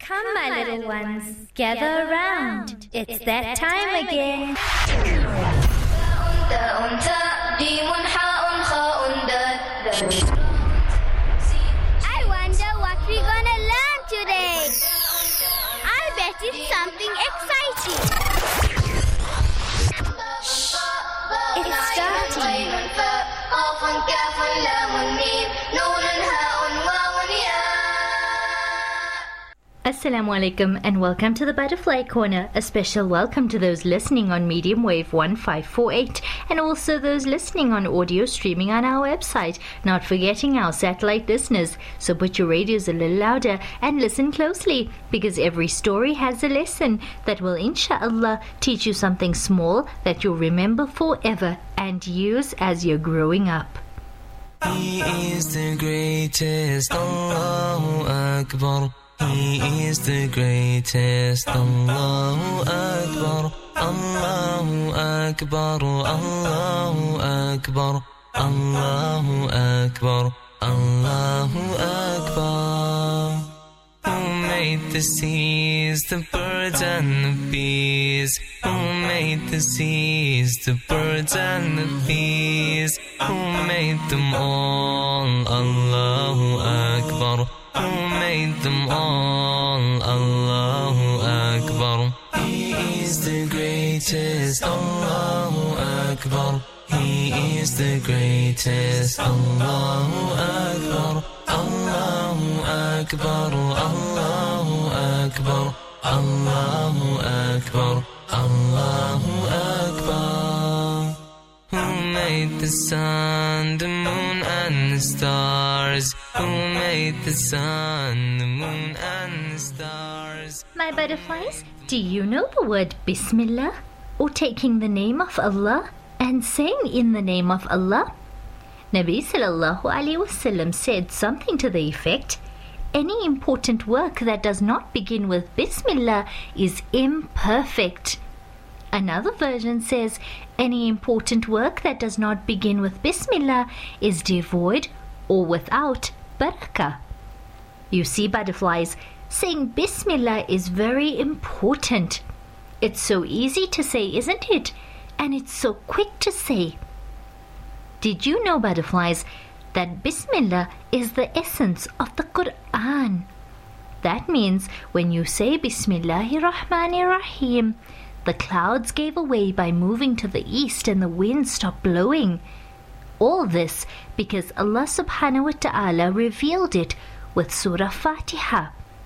Come, my little ones, gather around. It's that time again. I wonder what we're gonna learn today. I bet it's something exciting. It's starting. Assalamu alaikum and welcome to the Butterfly Corner. A special welcome to those listening on medium wave 1548 and also those listening on audio streaming on our website, not forgetting our satellite listeners. So put your radios a little louder and listen closely, because every story has a lesson that will inshallah teach you something small that you'll remember forever and use as you're growing up. He is the greatest, Allahu Akbar. He is the greatest, Allahu Akbar, Allahu Akbar, Allahu Akbar, Allahu Akbar, Allahu Akbar. Who made the seas, the birds and the bees? Who made the seas, the birds and the bees? Who made them all? Allahu Akbar. Who made them all? Allahu Akbar. He is the greatest, Allahu Akbar. He is the greatest, Allahu Akbar. Allahu Akbar, Allahu Akbar, Allahu Akbar, Allahu Akbar. Who made the sun, the moon and the stars? Who made the sun, the moon and the stars? My butterflies, do you know the word Bismillah, or taking the name of Allah and saying in the name of Allah? Nabi sallallahu alaihi wasallam said something to the effect, any important work that does not begin with Bismillah is imperfect. Another version says, any important work that does not begin with Bismillah is devoid or without barakah. You see, butterflies, saying Bismillah is very important. It's so easy to say, isn't it? And it's so quick to say. Did you know, butterflies, that Bismillah is the essence of the Quran? That means when you say Bismillahir Rahmanir Rahim, the clouds gave away by moving to the east and the wind stopped blowing. All this because Allah subhanahu wa ta'ala revealed it with Surah Fatiha.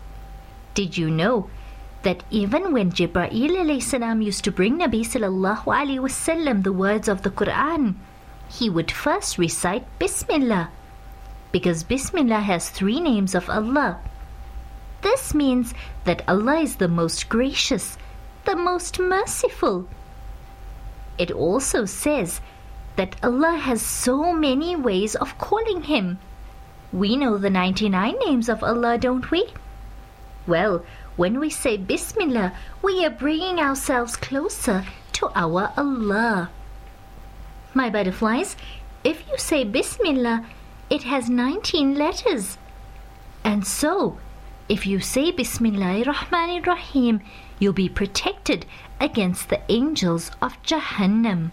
Did you know that even when Jibreel alayhi salam used to bring Nabi sallallahu alayhi wasallam the words of the Quran, he would first recite Bismillah, because Bismillah has 3 names of Allah. This means that Allah is the most gracious, the most merciful. It also says that Allah has so many ways of calling Him. We know the 99 names of Allah, don't we? Well, when we say Bismillah, we are bringing ourselves closer to our Allah. My butterflies, if you say Bismillah, it has 19 letters. And so, if you say Bismillahir Rahmanir Rahim, you'll be protected against the angels of Jahannam.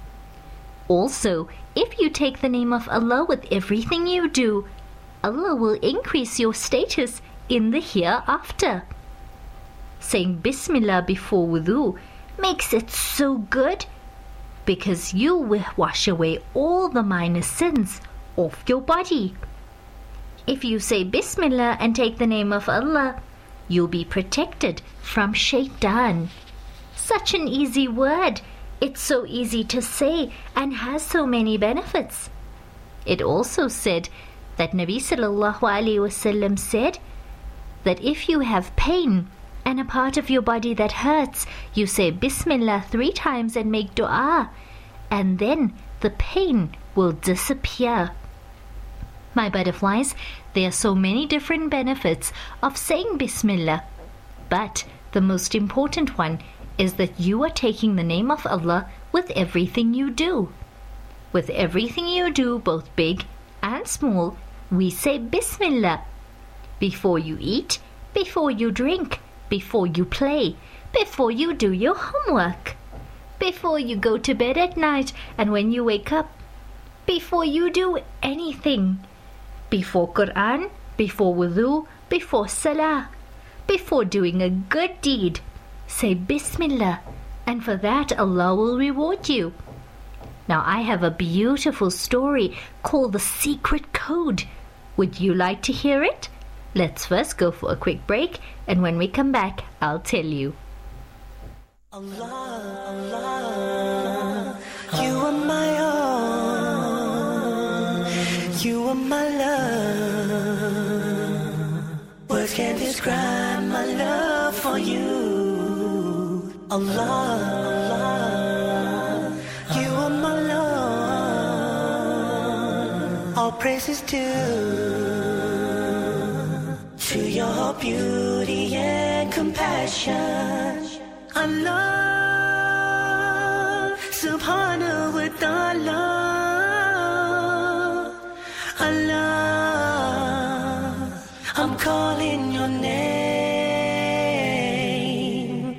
Also, if you take the name of Allah with everything you do, Allah will increase your status in the hereafter. Saying Bismillah before wudu makes it so good, because you will wash away all the minor sins off your body. If you say Bismillah and take the name of Allah, you'll be protected from Shaitan. Such an easy word. It's so easy to say and has so many benefits. It also said that Nabi sallallahu alaihi wasallam said that if you have pain and a part of your body that hurts, you say Bismillah 3 times and make dua, and then the pain will disappear. My butterflies, there are so many different benefits of saying Bismillah, but the most important one is that you are taking the name of Allah with everything you do. With everything you do, both big and small, we say Bismillah. Before you eat, before you drink, before you play, before you do your homework, before you go to bed at night and when you wake up, before you do anything, before Quran, before wudu, before salah, before doing a good deed, say Bismillah, and for that Allah will reward you. Now I have a beautiful story called The Secret Code. Would you like to hear it? Let's first go for a quick break, and when we come back, I'll tell you. Allah, Allah, you are my own, you are my love. Words can't describe my love for you. Allah, Allah, you are my Lord. All praises to your beauty and compassion. Allah, Subhanahu wa Ta'ala. Allah, I'm calling your name.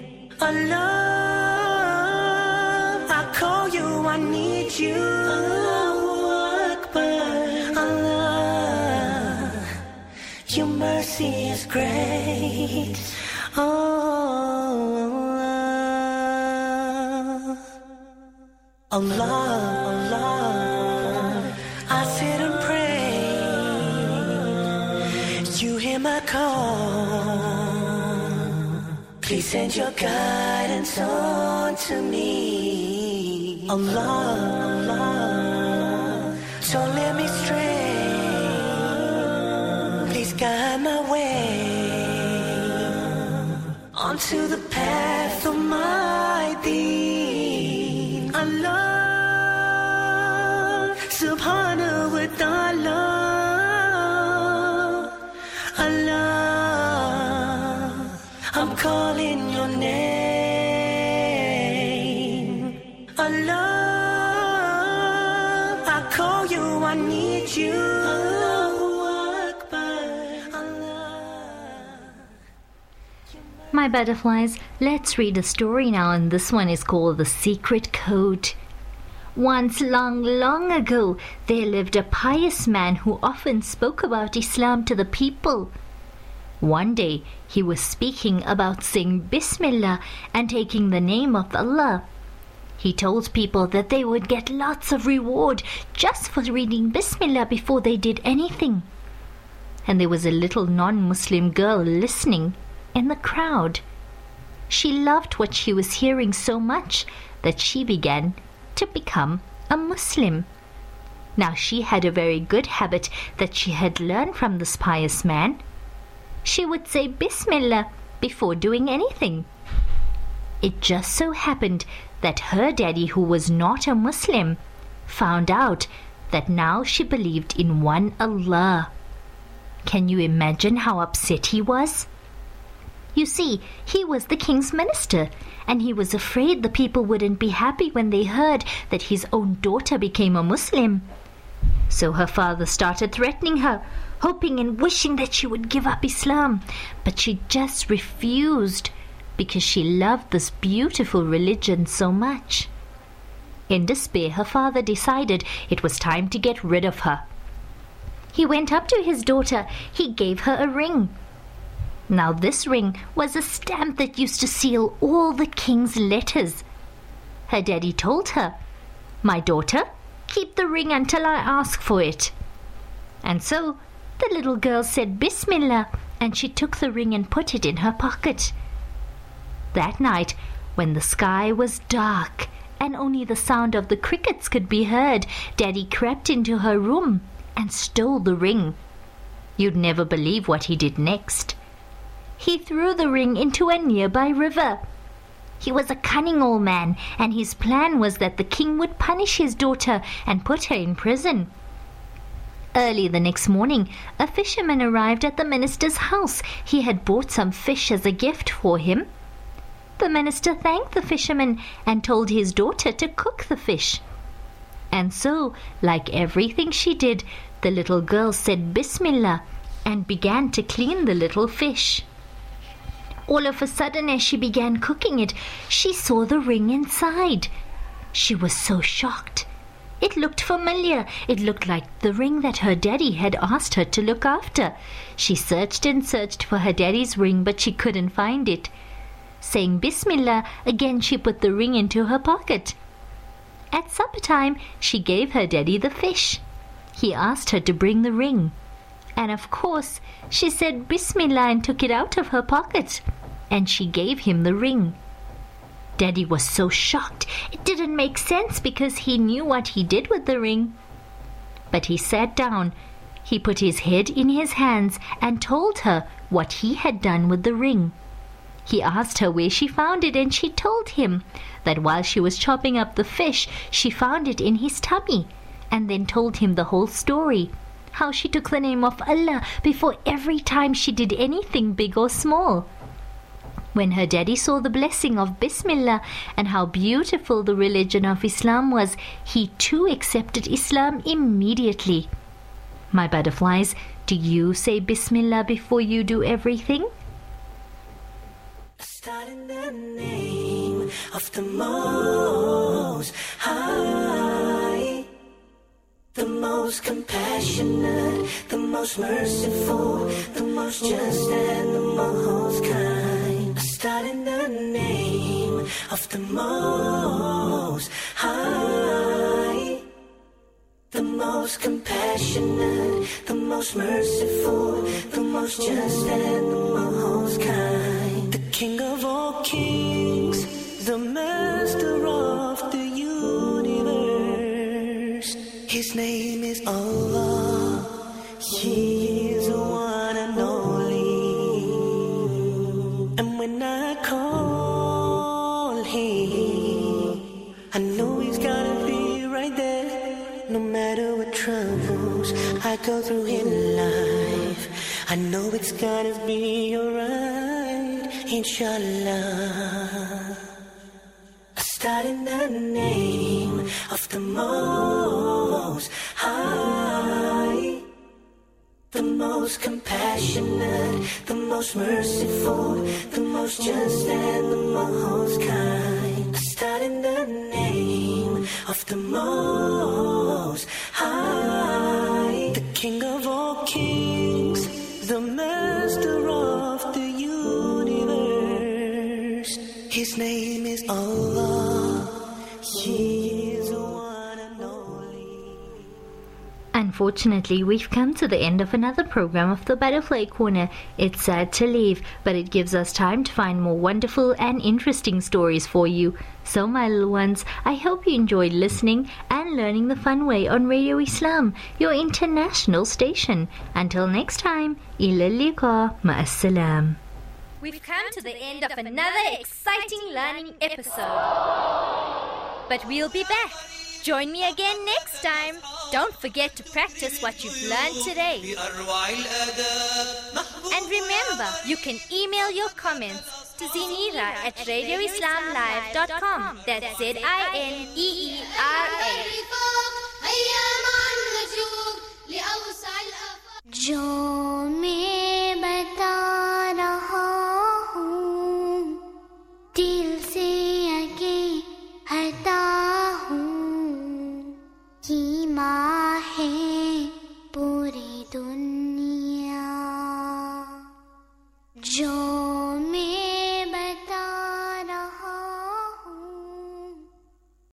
Allah, I call you, I need you. Allahu Akbar. Allah, your mercy is great. Allah, Allah, I sit and pray. You hear my call. Please send your guidance on to me. Allah, Allah, don't let me stray. Please guide my way onto the path of my deen. Allah, Subhanahu wa Ta'ala. Allah, I'm calling your name. Allah, I call you, I need you. Allahu Akbar. My butterflies, let's read a story now, and this one is called The Secret Code. Once long ago, there lived a pious man who often spoke about Islam to the people. One day, he was speaking about saying Bismillah and taking the name of Allah. He told people that they would get lots of reward just for reading Bismillah before they did anything. And there was a little non-Muslim girl listening in the crowd. She loved what she was hearing so much that she began to become a Muslim. Now she had a very good habit that she had learned from this pious man. She would say Bismillah before doing anything. It just so happened that her daddy, who was not a Muslim, found out that now she believed in one Allah. Can you imagine how upset he was? You see, he was the king's minister, and he was afraid the people wouldn't be happy when they heard that his own daughter became a Muslim. So her father started threatening her, hoping and wishing that she would give up Islam, but she just refused because she loved this beautiful religion so much. In despair, her father decided it was time to get rid of her. He went up to his daughter. He gave her a ring. Now this ring was a stamp that used to seal all the king's letters. Her daddy told her, "My daughter, keep the ring until I ask for it." And so the little girl said Bismillah, and she took the ring and put it in her pocket. That night, when the sky was dark and only the sound of the crickets could be heard, Daddy crept into her room and stole the ring. You'd never believe what he did next. He threw the ring into a nearby river. He was a cunning old man, and his plan was that the king would punish his daughter and put her in prison. Early the next morning, a fisherman arrived at the minister's house. He had brought some fish as a gift for him. The minister thanked the fisherman and told his daughter to cook the fish. And so, like everything she did, the little girl said Bismillah and began to clean the little fish. All of a sudden, as she began cooking it, she saw the ring inside. She was so shocked. It looked familiar. It looked like the ring that her daddy had asked her to look after. She searched and searched for her daddy's ring, but she couldn't find it. Saying Bismillah, again she put the ring into her pocket. At supper time, she gave her daddy the fish. He asked her to bring the ring. And of course, she said Bismillah and took it out of her pocket. And she gave him the ring. Daddy was so shocked. It didn't make sense because he knew what he did with the ring. But he sat down. He put his head in his hands and told her what he had done with the ring. He asked her where she found it, and she told him that while she was chopping up the fish, she found it in his tummy, and then told him the whole story, how she took the name of Allah before every time she did anything big or small. When her daddy saw the blessing of Bismillah and how beautiful the religion of Islam was, he too accepted Islam immediately. My butterflies, do you say Bismillah before you do everything? Start in the name of the Most High, the most compassionate, the most merciful, the most just and the most kind. Start in the name of the Most High, the most compassionate, the most merciful, the most just and the most kind. The King of all kings, the master of the universe. His name is Allah. He is the one and only. And when I call him, I know he's gotta be right there. No matter what troubles I go through in life, I know it's gotta be alright, inshallah. I start in the name of the Most High, the most compassionate, the most merciful, the most just and the most kind. I start in the name of the Most High, the King of all kings, the master of the universe. His name is Allah. He is the one and only. Unfortunately, we've come to the end of another program of the Butterfly Corner. It's sad to leave, but it gives us time to find more wonderful and interesting stories for you. So, my little ones, I hope you enjoyed listening and learning the fun way on Radio Islam, your international station. Until next time, ila liqa, ma'assalam. We've come to the end of another exciting learning episode. But we'll be back. Join me again next time. Don't forget to practice what you've learned today. And remember, you can email your comments to zineera@radioislamlive.com. That's ZINEERA. जो